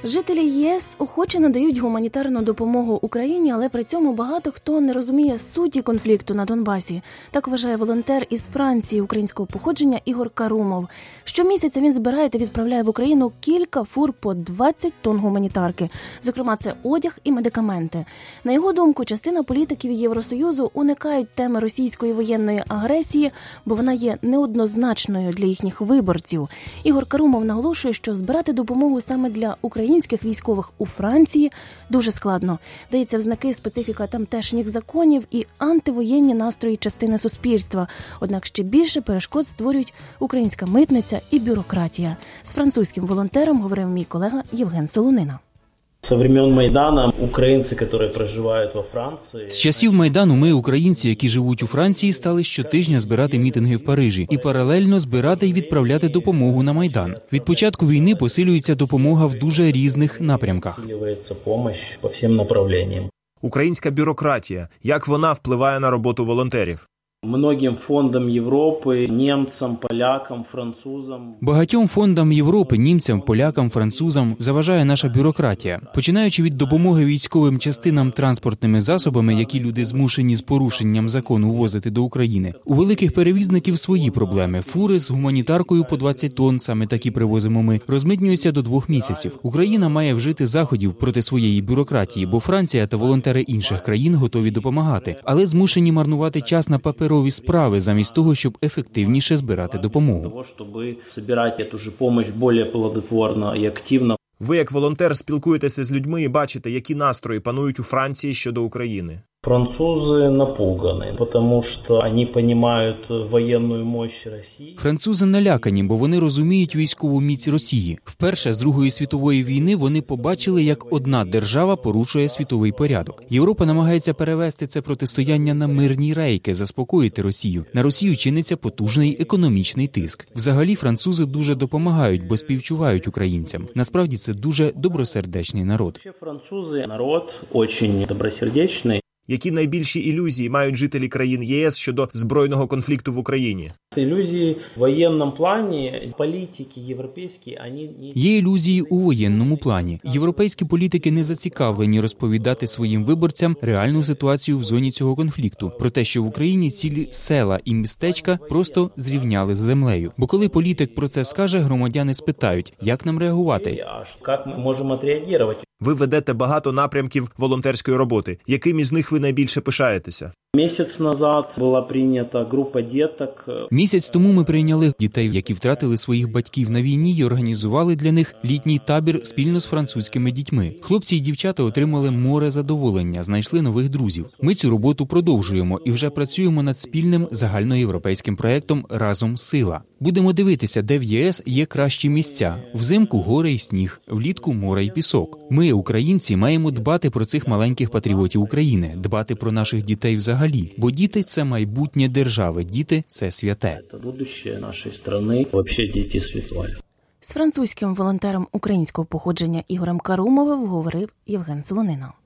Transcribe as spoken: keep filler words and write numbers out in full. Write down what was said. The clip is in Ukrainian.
Жителі ЄС охоче надають гуманітарну допомогу Україні, але при цьому багато хто не розуміє суті конфлікту на Донбасі. Так вважає волонтер із Франції українського походження Ігор Карумов. Щомісяця він збирає та відправляє в Україну кілька фур по двадцять тонн гуманітарки. Зокрема, це одяг і медикаменти. На його думку, частина політиків Євросоюзу уникають теми російської воєнної агресії, бо вона є неоднозначною для їхніх виборців. Ігор Карумов наголошує, що збирати допомогу саме для українських військових у Франції дуже складно. Дається в знаки специфіка тамтешніх законів і антивоєнні настрої частини суспільства. Однак ще більше перешкод створюють українська митниця і бюрократія. З французьким волонтером говорив мій колега Євген Солонина. Со времен Майдана українці, які проживають во Франції... З часів Майдану ми, українці, які живуть у Франції, стали щотижня збирати мітинги в Парижі і паралельно збирати і відправляти допомогу на Майдан. Від початку війни посилюється допомога в дуже різних напрямках. Посилюється допомога по всім направленням. Українська бюрократія. Як вона впливає на роботу волонтерів? Многим фондам Європи, німцям, полякам, французам. Багатьом фондам Європи, німцям, полякам, французам заважає наша бюрократія. Починаючи від допомоги військовим частинам транспортними засобами, які люди змушені з порушенням закону ввозити до України. У великих перевізників свої проблеми. Фури з гуманітаркою по двадцять тонн, саме такі привозимо ми, розмитнюються до двох місяців. Україна має вжити заходів проти своєї бюрократії, бо Франція та волонтери інших країн готові допомагати, але змушені марнувати час на паперові справи, замість того, щоб ефективніше збирати допомогу. Ви, як волонтер, спілкуєтеся з людьми і бачите, які настрої панують у Франції щодо України. Французи напугані, тому що вони розуміють воєнну мощь Росії. Французи налякані, бо вони розуміють військову міць Росії. Вперше з Другої світової війни вони побачили, як одна держава порушує світовий порядок. Європа намагається перевести це протистояння на мирні рейки, заспокоїти Росію. На Росію чиниться потужний економічний тиск. Взагалі, французи дуже допомагають, бо співчувають українцям. Насправді, це дуже добросердечний народ. Французи – народ дуже добросердечний. Які найбільші ілюзії мають жителі країн ЄС щодо збройного конфлікту в Україні? Ілюзії в воєнному плані, політики європейські, вони... Є ілюзії у воєнному плані. Європейські політики не зацікавлені розповідати своїм виборцям реальну ситуацію в зоні цього конфлікту. Про те, що в Україні цілі села і містечка просто зрівняли з землею. Бо коли політик про це скаже, громадяни спитають, як нам реагувати? Як ми можемо відреагувати? Ви ведете багато напрямків волонтерської роботи. Яким із них ви найбільше пишаєтеся? Місяць назад була прийнята група діток. Місяць тому ми прийняли дітей, які втратили своїх батьків на війні, і організували для них літній табір спільно з французькими дітьми. Хлопці і дівчата отримали море задоволення, знайшли нових друзів. Ми цю роботу продовжуємо і вже працюємо над спільним загальноєвропейським проєктом «Разом сила». Будемо дивитися, де в ЄС є кращі місця. Взимку гори і сніг, влітку море і пісок. Ми, українці, маємо дбати про цих маленьких патріотів України, дбати про наших дітей взагалі. Бо діти – це майбутнє держави, діти – це святе. Це майбутнє нашої країни, взагалі діти святі. З французьким волонтером українського походження Ігорем Карумовим говорив Євген Солонина.